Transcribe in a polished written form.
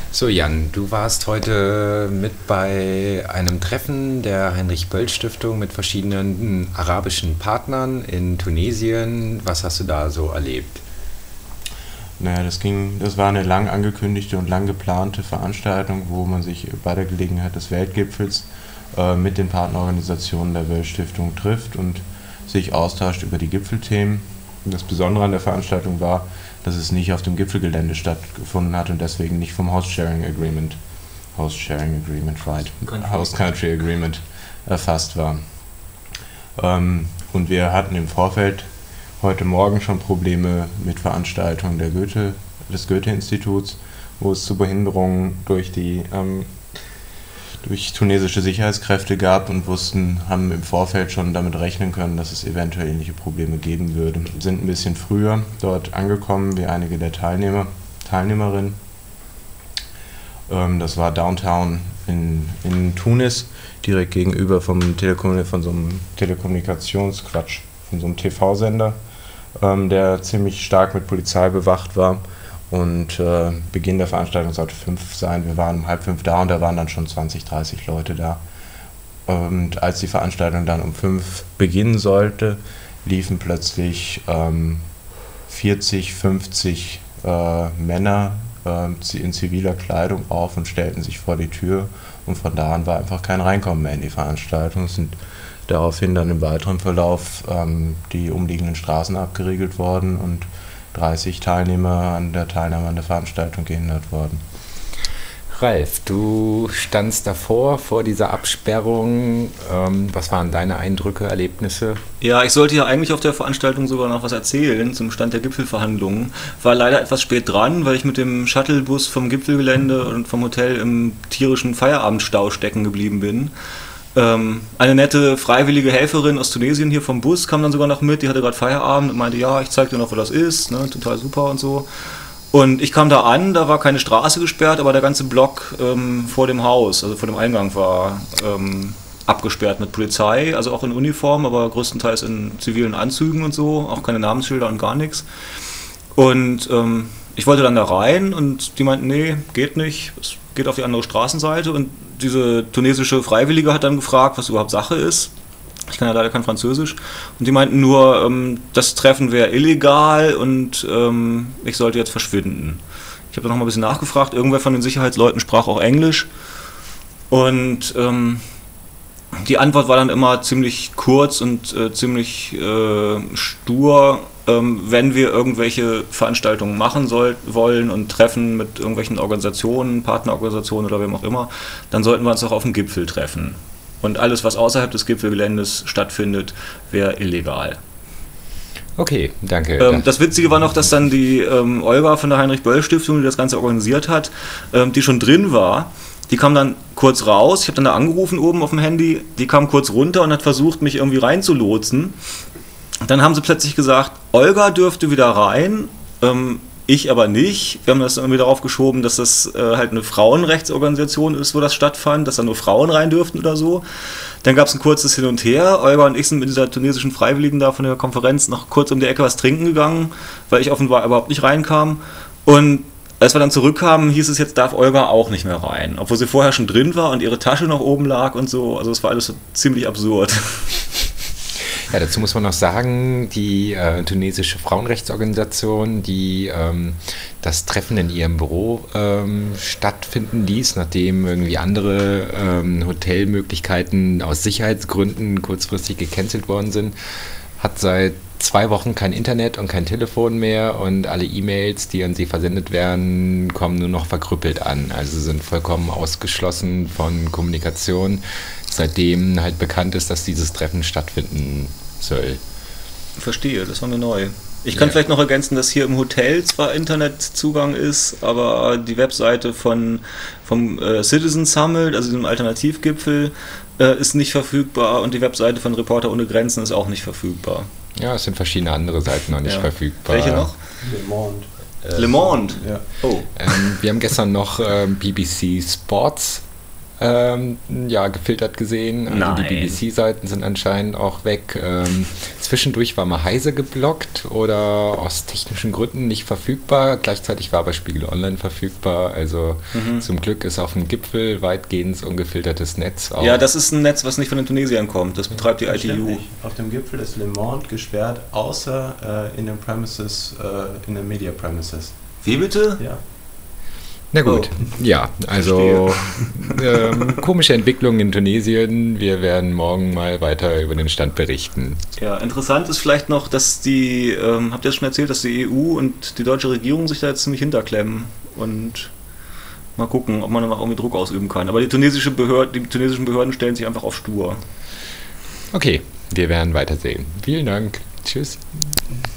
So Jan, du warst heute mit bei einem Treffen der Heinrich-Böll-Stiftung mit verschiedenen arabischen Partnern in Tunesien. Was hast du da so erlebt? Naja, das war eine lang angekündigte und lang geplante Veranstaltung, wo man sich bei der Gelegenheit des Weltgipfels mit den Partnerorganisationen der Böll-Stiftung trifft und sich austauscht über die Gipfelthemen. Das Besondere an der Veranstaltung war, dass es nicht auf dem Gipfelgelände stattgefunden hat und deswegen nicht vom Host Country Agreement erfasst war. Und wir hatten im Vorfeld heute Morgen schon Probleme mit Veranstaltungen des Goethe-Instituts, wo es zu Behinderungen durch tunesische Sicherheitskräfte gab und haben im Vorfeld schon damit rechnen können, dass es eventuell ähnliche Probleme geben würde. Wir sind ein bisschen früher dort angekommen, wie einige der Teilnehmerinnen. Das war Downtown in Tunis, direkt gegenüber von so einem TV-Sender, der ziemlich stark mit Polizei bewacht war. Und Beginn der Veranstaltung sollte 5 sein. Wir waren um 4:30 da und da waren dann schon 20, 30 Leute da. Und als die Veranstaltung dann um 5 beginnen sollte, liefen plötzlich 40, 50 Männer in ziviler Kleidung auf und stellten sich vor die Tür. Und von da an war einfach kein Reinkommen mehr in die Veranstaltung. Es sind daraufhin dann im weiteren Verlauf die umliegenden Straßen abgeriegelt worden und 30 Teilnehmer an der Teilnahme an der Veranstaltung gehindert worden. Ralf, du standst davor, vor dieser Absperrung. Was waren deine Eindrücke, Erlebnisse? Ja, ich sollte ja eigentlich auf der Veranstaltung sogar noch was erzählen zum Stand der Gipfelverhandlungen. War leider etwas spät dran, weil ich mit dem Shuttlebus vom Gipfelgelände und vom Hotel im tierischen Feierabendstau stecken geblieben bin. Eine nette freiwillige Helferin aus Tunesien hier vom Bus kam dann sogar noch mit, die hatte gerade Feierabend und meinte, ja, ich zeig dir noch, wo das ist, ne, total super und so. Und ich kam da an, da war keine Straße gesperrt, aber der ganze Block vor dem Haus, also vor dem Eingang war abgesperrt mit Polizei, also auch in Uniform, aber größtenteils in zivilen Anzügen und so, auch keine Namensschilder und gar nichts. Und ich wollte dann da rein und die meinten, nee, geht nicht, es geht auf die andere Straßenseite und diese tunesische Freiwillige hat dann gefragt, was überhaupt Sache ist. Ich kann ja leider kein Französisch. Und die meinten nur, das Treffen wäre illegal und ich sollte jetzt verschwinden. Ich habe dann noch mal ein bisschen nachgefragt. Irgendwer von den Sicherheitsleuten sprach auch Englisch. Und die Antwort war dann immer ziemlich kurz und ziemlich stur. Wenn wir irgendwelche Veranstaltungen machen wollen und Treffen mit irgendwelchen Organisationen, Partnerorganisationen oder wem auch immer, dann sollten wir uns auch auf dem Gipfel treffen. Und alles, was außerhalb des Gipfelgeländes stattfindet, wäre illegal. Okay, danke. Das Witzige war noch, dass dann die Olga von der Heinrich-Böll-Stiftung, die das Ganze organisiert hat, die schon drin war, die kam dann kurz raus, ich habe dann da angerufen oben auf dem Handy, die kam kurz runter und hat versucht, mich irgendwie reinzulotsen. Dann haben sie plötzlich gesagt, Olga dürfte wieder rein, ich aber nicht. Wir haben das irgendwie darauf geschoben, dass das halt eine Frauenrechtsorganisation ist, wo das stattfand, dass da nur Frauen rein dürften oder so. Dann gab es ein kurzes Hin und Her. Olga und ich sind mit dieser tunesischen Freiwilligen da von der Konferenz noch kurz um die Ecke was trinken gegangen, weil ich offenbar überhaupt nicht reinkam. Und als wir dann zurückkamen, hieß es, jetzt darf Olga auch nicht mehr rein. Obwohl sie vorher schon drin war und ihre Tasche noch oben lag und so. Also es war alles so ziemlich absurd. Ja, dazu muss man noch sagen, die tunesische Frauenrechtsorganisation, die das Treffen in ihrem Büro stattfinden ließ, nachdem irgendwie andere Hotelmöglichkeiten aus Sicherheitsgründen kurzfristig gecancelt worden sind, hat seit 2 Wochen kein Internet und kein Telefon mehr und alle E-Mails, die an sie versendet werden, kommen nur noch verkrüppelt an. Also sind vollkommen ausgeschlossen von Kommunikation, seitdem halt bekannt ist, dass dieses Treffen stattfinden soll. Verstehe, das war mir neu. Ich kann vielleicht noch ergänzen, dass hier im Hotel zwar Internetzugang ist, aber die Webseite vom Citizen Summit, also diesem Alternativgipfel, ist nicht verfügbar und die Webseite von Reporter ohne Grenzen ist auch nicht verfügbar. Ja, es sind verschiedene andere Seiten noch nicht verfügbar. Welche noch? Le Monde. Le Monde? Ja. Oh. Wir haben gestern noch BBC Sports gefiltert gesehen. Also die BBC-Seiten sind anscheinend auch weg. Zwischendurch war mal Heise geblockt oder aus technischen Gründen nicht verfügbar. Gleichzeitig war aber Spiegel Online verfügbar. Also zum Glück ist auf dem Gipfel weitgehend ungefiltertes Netz. Auch. Ja, das ist ein Netz, was nicht von den Tunesiern kommt. Das betreibt die ITU. Auf dem Gipfel ist Le Monde gesperrt, außer in den Premises, in den Media Premises. Wie bitte? Ja. Na gut, also komische Entwicklungen in Tunesien. Wir werden morgen mal weiter über den Stand berichten. Ja, interessant ist vielleicht noch, dass die, habt ihr das schon erzählt, dass die EU und die deutsche Regierung sich da jetzt ziemlich hinterklemmen und mal gucken, ob man dann auch irgendwie Druck ausüben kann. Aber die tunesischen Behörden stellen sich einfach auf stur. Okay, wir werden weitersehen. Vielen Dank. Tschüss.